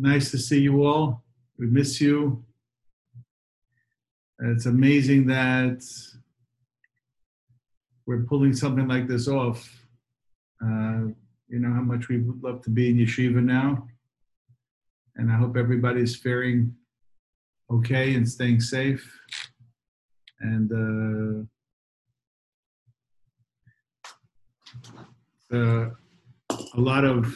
Nice to see you all. We miss you. It's amazing that we're pulling something like this off. You know how much we would love to be in yeshiva now. And I hope everybody's faring okay and staying safe. And a lot of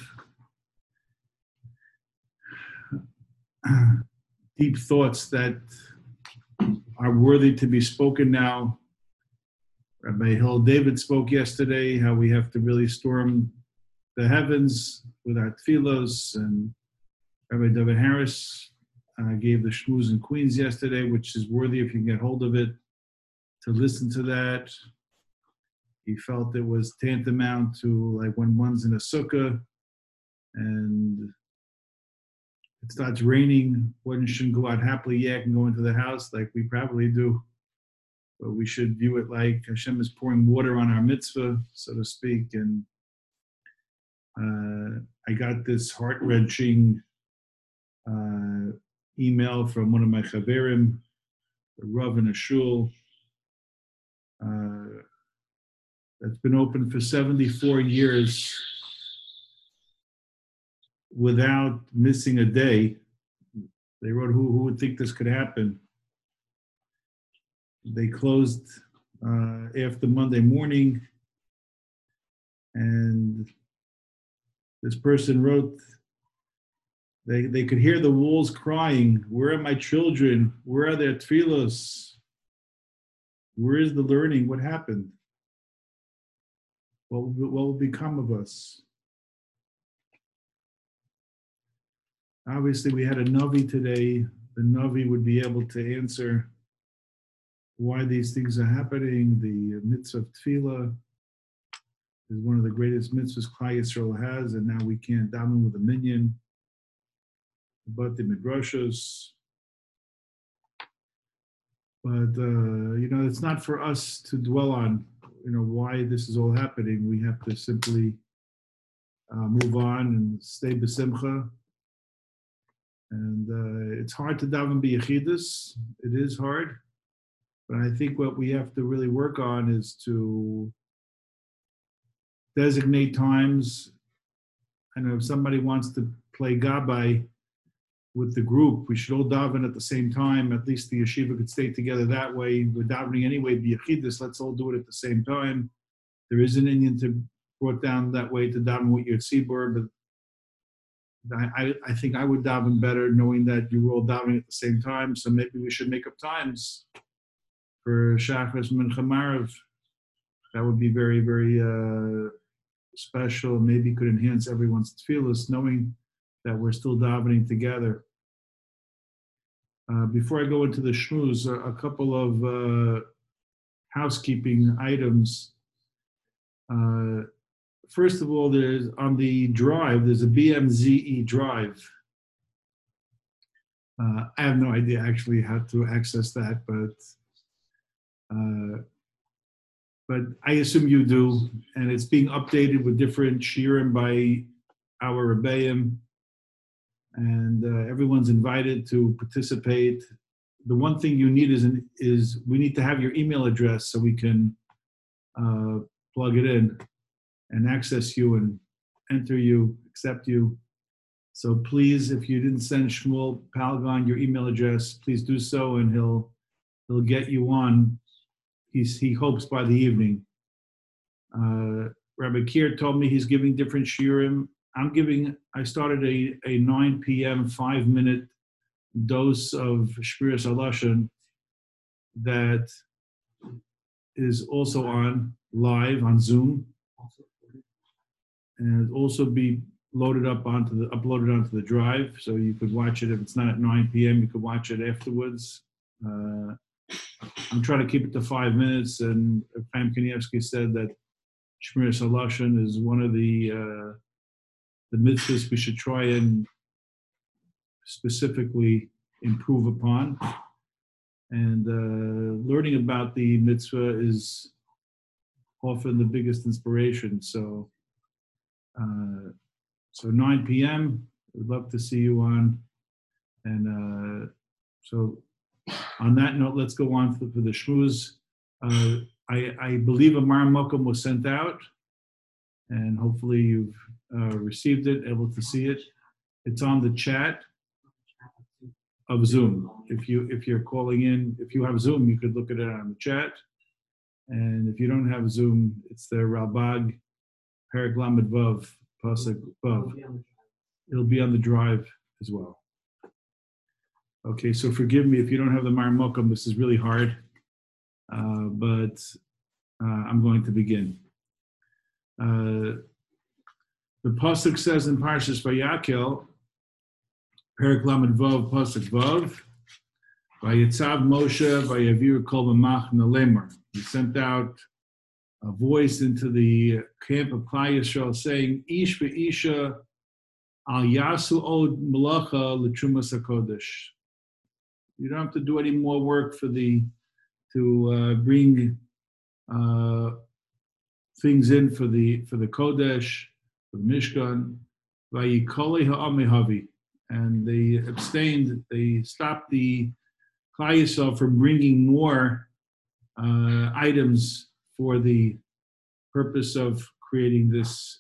deep thoughts that are worthy to be spoken now. Rabbi Hill David spoke yesterday how we have to really storm the heavens with our tefillos, and Rabbi David Harris gave the Shmooze in Queens yesterday, which is worthy if you can get hold of it, to listen to that. He felt it was tantamount to like when one's in a sukkah and it starts raining, one shouldn't go out happily yet and go into the house like we probably do. But we should view it like Hashem is pouring water on our mitzvah, so to speak. And I got this heart-wrenching email from one of my chaverim, the Rav in a shul, that's been open for 74 years without missing a day. They wrote, who would think this could happen? They closed after Monday morning, and this person wrote, they could hear the walls crying, where are my children? Where are their tefillos? Where is the learning? What happened? What will become of us? Obviously, we had a Navi today. The Navi would be able to answer why these things are happening. The mitzvah of tefillah is one of the greatest mitzvahs Klal Yisrael has, and now we can't daven with a minyan, but the midrashos. But it's not for us to dwell on, why this is all happening. We have to simply move on and stay b'simcha. And it's hard to daven b'yechidus. It is hard. But I think what we have to really work on is to designate times. I know if somebody wants to play gabbai with the group, we should all daven at the same time. At least the yeshiva could stay together that way. We're davening anyway, b'yechidus, let's all do it at the same time. There is an Indian to brought down that way to daven with your tzibur, but I think I would daven better knowing that you were all davening at the same time. So maybe we should make up times for Shachris Mincha Marav. That would be very, very special. Maybe could enhance everyone's tefillos, knowing that we're still davening together. Before I go into the shmooze, a couple of housekeeping items. First of all, there's on the drive, there's a BMZE drive. I have no idea actually how to access that, but I assume you do, and it's being updated with different shiurim by our rebbeim, and everyone's invited to participate. The one thing you need is we need to have your email address so we can plug it in and access you and enter you, accept you. So please, if you didn't send Shmuel Palgon your email address, please do so, and he'll get you on. He hopes by the evening. Rabbi Kier told me he's giving different shiurim. I started a 9 p.m. 5-minute dose of Shmiras HaLashon that is also on live on Zoom, and also be uploaded onto the drive, so you could watch it if it's not at 9 p.m. You could watch it afterwards. I'm trying to keep it to 5 minutes, and Chaim Kanievsky said that Shmiras HaLashon is one of the mitzvahs we should try and specifically improve upon. And learning about the mitzvah is often the biggest inspiration. So 9 p.m., We'd love to see you on. And so on that note, let's go on for the shmooze. I believe a Mar Mokum was sent out, and hopefully you've received it, able to see it. It's on the chat of Zoom. If you're calling in, if you have Zoom, you could look at it on the chat. And if you don't have Zoom, it's the Ralbag Perek Lamed Vav Pasuk Vav. It'll be on the drive as well. Okay, so forgive me if you don't have the Mar Mokum. This is really hard, but I'm going to begin. The pasuk says in Parshas Vayakel, Perek Lamed Vav Pasuk Vav, Vayitzav Moshe Vayavir Kol B'mach Nalemer. He sent out a voice into the camp of Klal Yisrael saying, Ish ve'isha al yasu od malacha l'trumas hakodesh. You don't have to do any more work to bring things in for the Kodesh, for the Mishkan. Vayikoli ha'amehavi. And they abstained, they stopped the Klal Yisrael from bringing more items for the purpose of creating this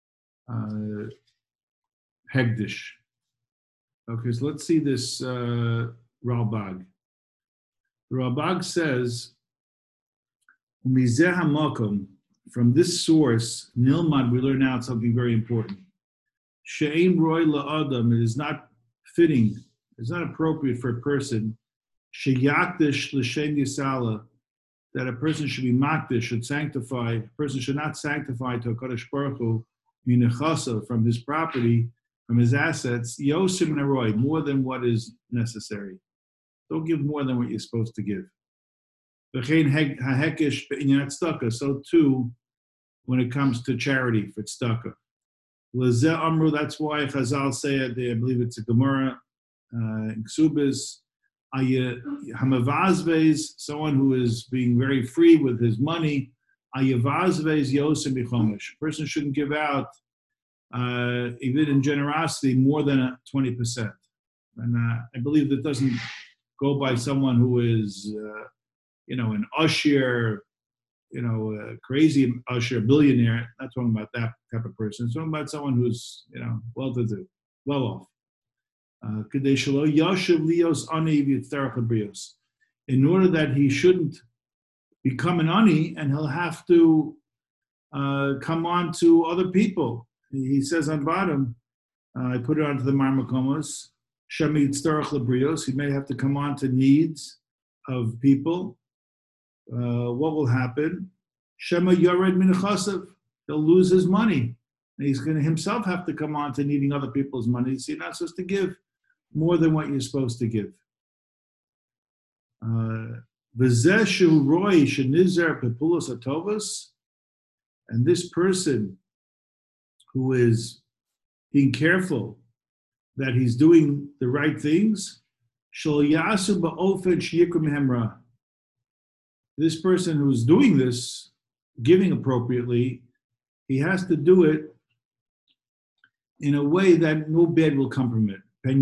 Hegdish. Okay, so let's see this Ralbag. The Ralbag says, Umizeh hamakom, from this source, Nilmad, we learn out something very important. She'ein roy la'adam, it is not fitting, it's not appropriate for a person, sheyakdish l'shem yisala, that a person should be makdish, should sanctify, a person should not sanctify to HaKadosh Baruch Hu, minechasa, from his property, from his assets, yosim neroy, more than what is necessary. Don't give more than what you're supposed to give. So too, when it comes to charity for tzedakah. That's why Chazal say it, I believe it's a Gemara in Ksubis, someone who is being very free with his money, a person shouldn't give out, even in generosity, more than 20%. And I believe that doesn't go by someone who is, an usher, a crazy usher, billionaire. Not talking about that type of person. It's talking about someone who's, well-to-do, well-off. In order that he shouldn't become an ani, and he'll have to come on to other people. He says on bottom, I put it onto the Marmakomos, Shemid Starach Labrios, he may have to come on to needs of people. What will happen? Shema Yored Minachasav, he'll lose his money. And he's going to himself have to come on to needing other people's money. So you're not supposed to give more than what you're supposed to give. And this person who is being careful that he's doing the right things, this person who's doing this, giving appropriately, he has to do it in a way that no bad will come from it.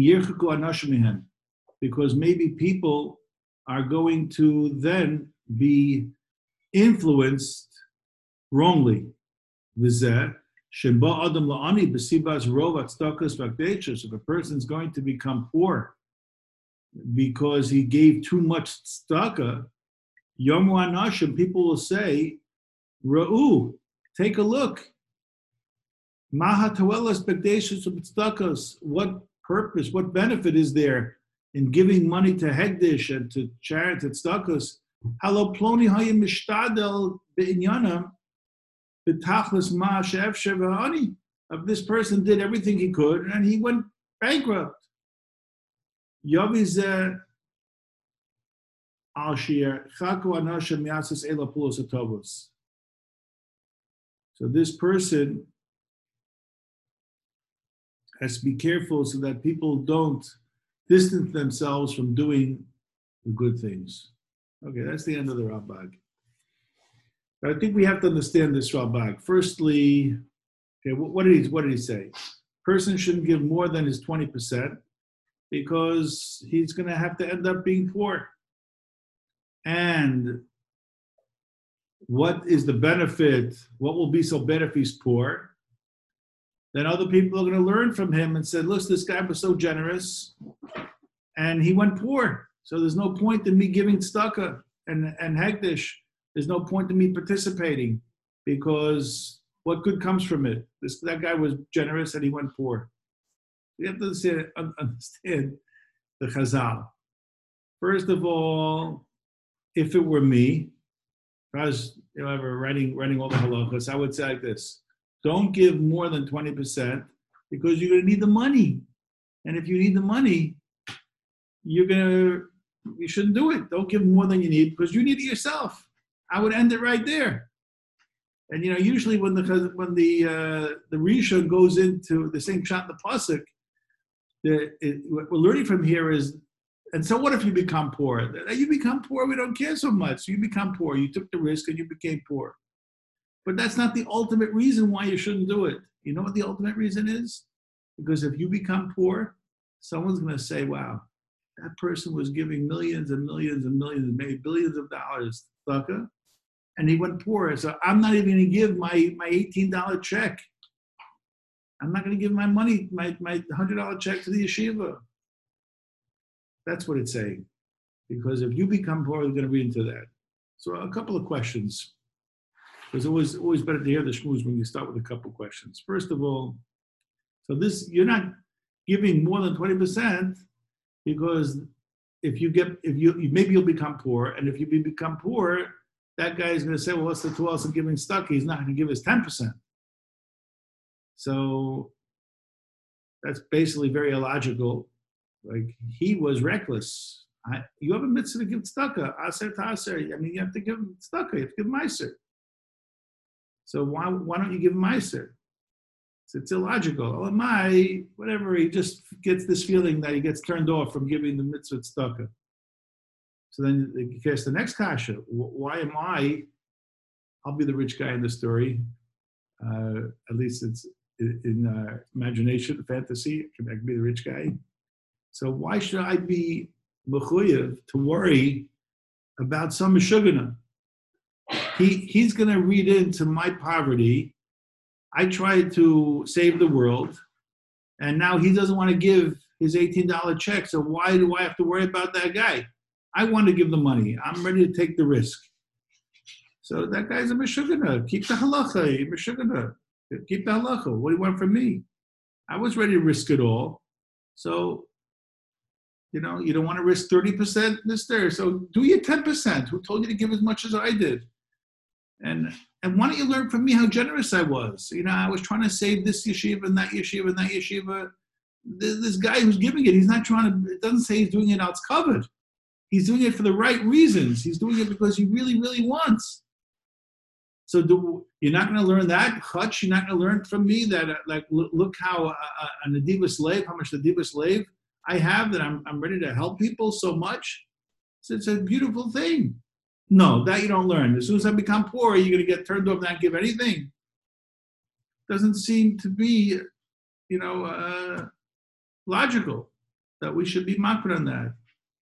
Because maybe people are going to then be influenced wrongly. If a person's going to become poor because he gave too much tzedakah, people will say, Ra'u, take a look. What purpose, what benefit is there in giving money to Hegdish and to charity, tzedakos? Halo ploni hayim mishtadel be'inyanam b'tachlis ma she'efsher v'ani. This person did everything he could and he went bankrupt. Yavizeh al shir chaku anashim yasis ela pulos atovos. So this person has to be careful so that people don't distance themselves from doing the good things. Okay, that's the end of the Ralbag. But I think we have to understand this Ralbag. Firstly, okay, what did he say? person shouldn't give more than his 20% because he's going to have to end up being poor. And what is the benefit? What will be so bad if he's poor? Then other people are going to learn from him and say, look, this guy was so generous and he went poor. So there's no point in me giving tzedakah and hekdesh. There's no point in me participating because what good comes from it? That guy was generous and he went poor. We have to understand the Chazal. First of all, if it were me, if I was ever writing all the halachas, I would say like this: don't give more than 20% because you're going to need the money, and if you need the money, you shouldn't do it. Don't give more than you need because you need it yourself. I would end it right there. And usually when the Rishon goes into the same shot in the pasuk, what we're learning from here is, and so what if you become poor? You become poor, we don't care so much. You become poor, you took the risk and you became poor. But that's not the ultimate reason why you shouldn't do it. You know what the ultimate reason is? Because if you become poor, someone's going to say, wow, that person was giving millions and millions and millions, maybe billions of dollars, tzedakah, and he went poor. So I'm not even going to give my $18 check. I'm not going to give my money, my $100 check to the yeshiva. That's what it's saying. Because if you become poor, we're going to read into that. So a couple of questions. It's always better to hear the shmooze when you start with a couple of questions. First of all, so you're not giving more than 20% because maybe you'll become poor, and if you become poor, that guy is going to say, well, what's the 2 else of giving stuck? He's not going to give his 10%. So that's basically very illogical. Like, he was reckless. You have a mitzvah to give tzedakah, aser ta'aser. You have to give tzedakah, you have to give meiser. So why don't you give meiser? It's illogical. Whatever, he just gets this feeling that he gets turned off from giving the mitzvah tzedakah. So then you cast the next kasha. Why am I'll be the rich guy in the story. At least it's in imagination, fantasy. I can be the rich guy. So why should I be mechuyev to worry about some meshugana? He's going to read into my poverty. I tried to save the world, and now he doesn't want to give his $18 check. So why do I have to worry about that guy? I want to give the money. I'm ready to take the risk. So that guy's a meshugana. Keep the halacha, meshugana. Keep the halacha. What do you want from me? I was ready to risk it all. So, you don't want to risk 30%, mister. So do your 10%. Who told you to give as much as I did? And why don't you learn from me how generous I was? I was trying to save this yeshiva and that yeshiva and that yeshiva. This guy who's giving it, it doesn't say he's doing it now, it's covered. He's doing it for the right reasons. He's doing it because he really, really wants. So you're not going to learn that, Chutz? You're not going to learn from me that, look how a Nediva slave, how much Nediva slave I have, that I'm ready to help people so much. So it's a beautiful thing. No, that you don't learn. As soon as I become poor, you're going to get turned off and not give anything. Doesn't seem to be, logical that we should be makbid on that.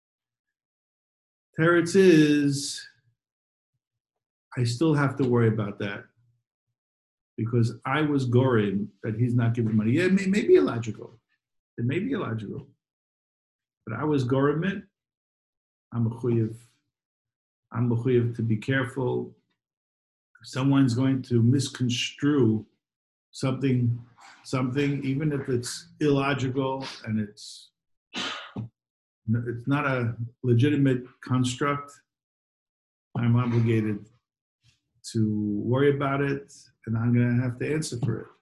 Teretz is, I still have to worry about that because I was goring that he's not giving money. Yeah, it may be illogical. It may be illogical. But I was goring it. I'm mechuyev to be careful. If someone's going to misconstrue something, even if it's illogical and it's not a legitimate construct, I'm obligated to worry about it, and I'm going to have to answer for it.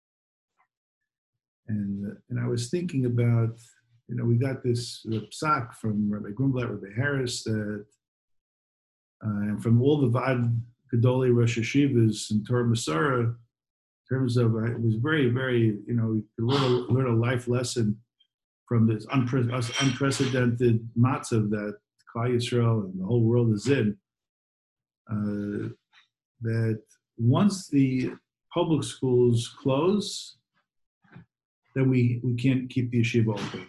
And I was thinking about, we got this psak from Rabbi Grumblat, Rabbi Harris, that and from all the Vad Gedolei Rosh Hashivas and Torah Masara, in terms of, it was very, very, you could learn a life lesson from this unprecedented matzav that Klal Yisrael and the whole world is in. That once the public schools close, then we can't keep the yeshiva open.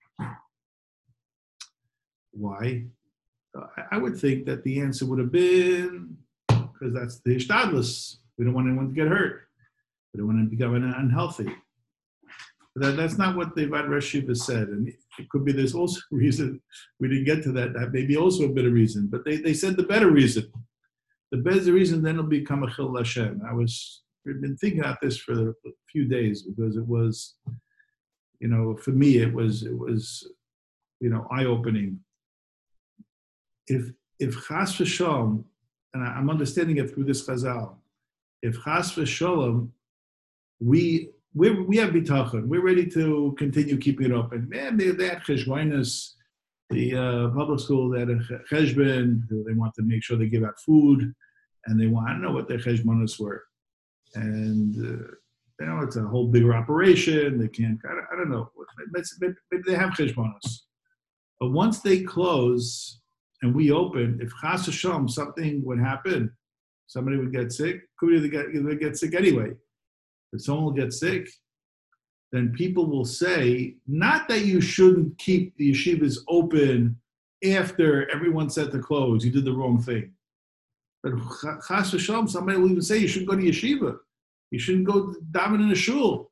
Why? I would think that the answer would have been because that's the ishtadlus. We don't want anyone to get hurt. We don't want to become unhealthy. But that's not what the Vad Rosh Yeshiva said. And it could be there's also a reason we didn't get to that. That may be also a better reason. But they said the better reason. The better reason then it'll become a Chil Hashem. I've been thinking about this for a few days because it was, for me it was eye-opening. If Chas v'Shalom, and I'm understanding it through this Chazal, if Chas v'Shalom, we have bitachon, we're ready to continue keeping it open. Man, they had cheshbonos, the public school, they had a cheshbon, they want to make sure they give out food, and they want, I don't know what their cheshbonos were. And, it's a whole bigger operation, they can't, I don't know, maybe they have cheshbonos. But once they close, and we open, if Chas v'Shalom something would happen, somebody would get sick, could either get sick anyway. If someone will get sick, then people will say, not that you shouldn't keep the yeshivas open after everyone said to close, you did the wrong thing. But Chas v'Shalom, somebody will even say you shouldn't go to yeshiva. You shouldn't go daven in a shul.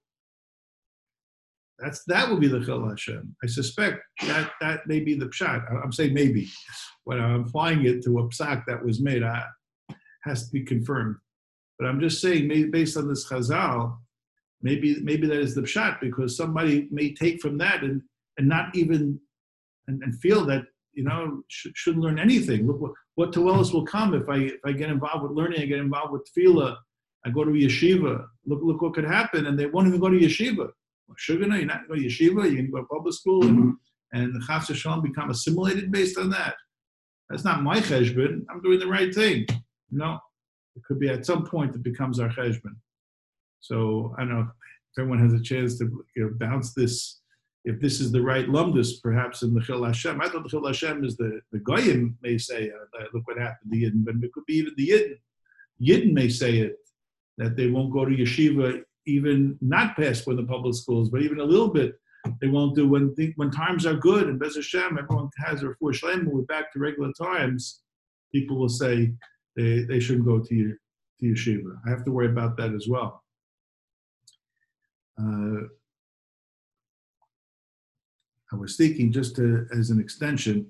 That would be the Chil Hashem. I suspect that may be the pshat. I'm saying maybe. When I'm applying it to a psak that was made, has to be confirmed. But I'm just saying, maybe based on this chazal, maybe that is the pshat, because somebody may take from that and not even and feel that shouldn't learn anything. Look what Toelis will come if I get involved with learning, I get involved with tefillah, I go to yeshiva. Look what could happen, and they won't even go to yeshiva. Sugar, no, you're not going to yeshiva, you can go to public school, and the Chas v'Shalom become assimilated based on that. That's not my cheshbon. I'm doing the right thing. No, it could be at some point it becomes our cheshbon. So I don't know if everyone has a chance to bounce this. If this is the right lumdus, perhaps in the Chil Hashem. I thought the Chil Hashem is the goyim may say, look what happened to Yidden, but it could be even the Yidden. Yidden may say it, that they won't go to yeshiva even not past when the public schools, but even a little bit, they won't do when times are good and Bez Hashem, everyone has their refuah shleima, we're back to regular times, people will say they shouldn't go to yeshiva. I have to worry about that as well. I was thinking just as an extension,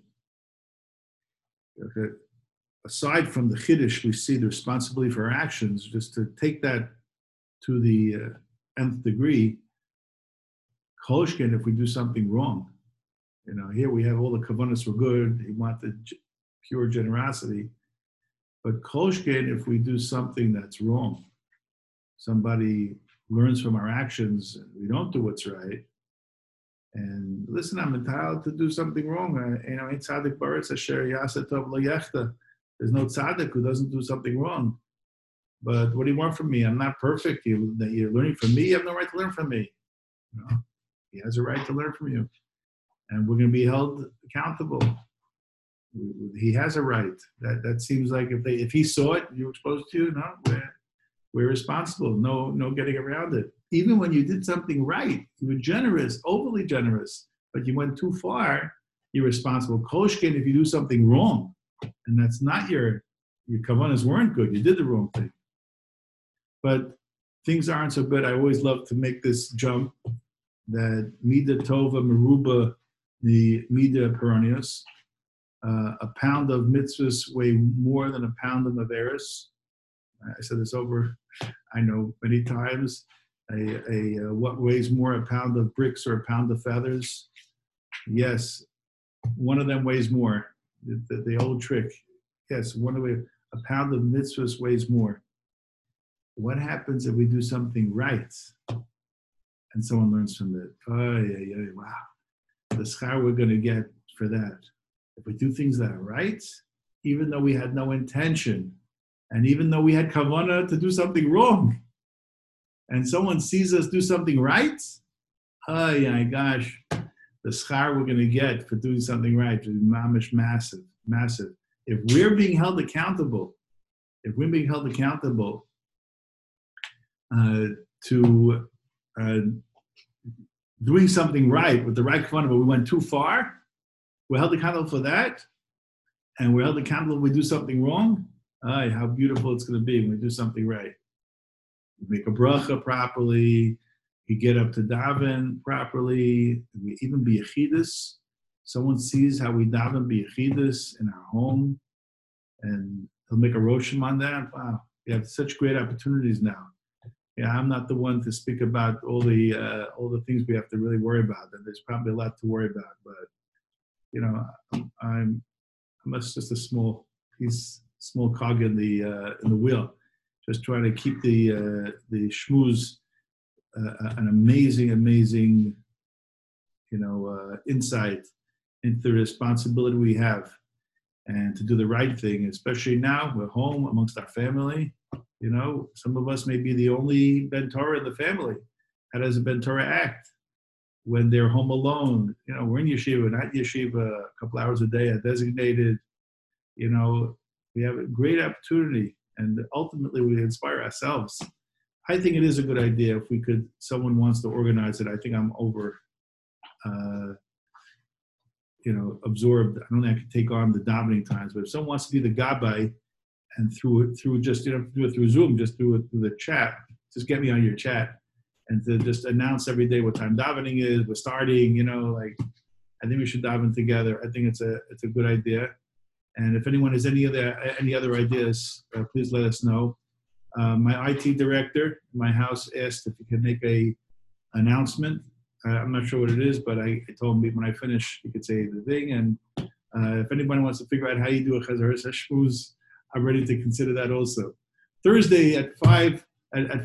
aside from the chiddush, we see the responsibility for our actions, just to take that to the nth degree. Kolshkin, if we do something wrong, here we have all the kavanas were good, he wanted pure generosity, but Kolshkin, if we do something that's wrong, somebody learns from our actions, and we don't do what's right, and listen, I'm entitled to do something wrong. Ain't tzaddik baretz asher yaseh tov lo yechta. There's no tzaddik who doesn't do something wrong. But what do you want from me? I'm not perfect. You're learning from me. You have no right to learn from me. He has a right to learn from you. And we're going to be held accountable. He has a right. That seems like if he saw it, you were exposed to, we're responsible. No getting around it. Even when you did something right, you were generous, overly generous, but you went too far, you're responsible. Kolshkin, if you do something wrong, and that's not your kavanas weren't good, you did the wrong thing. But things aren't so good. I always love to make this jump that Mida Tova Meruba, the Mida Peronius, a pound of mitzvahs weigh more than a pound of Averis. I said this over, I know, many times. What weighs more, a pound of bricks or a pound of feathers? Yes, one of them weighs more. The old trick. Yes, a pound of mitzvahs weighs more. What happens if we do something right and someone learns from it? Wow. The schar we're going to get for that. If we do things that are right, even though we had no intention, and even though we had kavanah to do something wrong, and someone sees us do something right, oh my gosh, the schar we're going to get for doing something right is mamish massive, massive. If we're being held accountable, to doing something right with the right kavanah, but we went too far, we're held accountable for that, and we're held accountable if we do something wrong. How beautiful it's going to be when we do something right. We make a bracha properly, we get up to daven properly, we even be yechidus. Someone sees how we daven be yechidus in our home, and he'll make a roshim on that. Wow, we have such great opportunities now. Yeah, I'm not the one to speak about all the things we have to really worry about. And there's probably a lot to worry about, but I'm just a small cog in the wheel, just trying to keep the shmooze an amazing insight into the responsibility we have, and to do the right thing. Especially now, we're home amongst our family. Some of us may be the only Ben Torah in the family. How does a Ben Torah act when they're home alone? We're in yeshiva, not yeshiva, a couple hours a day, are designated. We have a great opportunity, and ultimately we inspire ourselves. I think it is a good idea if someone wants to organize it. I think I'm absorbed. I don't think I can take on the davening times, but if someone wants to be the gabbai, and through just, do it through Zoom, just do it through the chat, just get me on your chat, and to just announce every day what time davening is, we're starting, I think we should daven together. I think it's a good idea. And if anyone has any other ideas, please let us know. My IT director in my house asked if he could make a announcement. I'm not sure what it is, but I told him when I finish, he could say the thing. And if anybody wants to figure out how you do a Chazaras HaShmuz, I'm ready to consider that also. Thursday at 5, at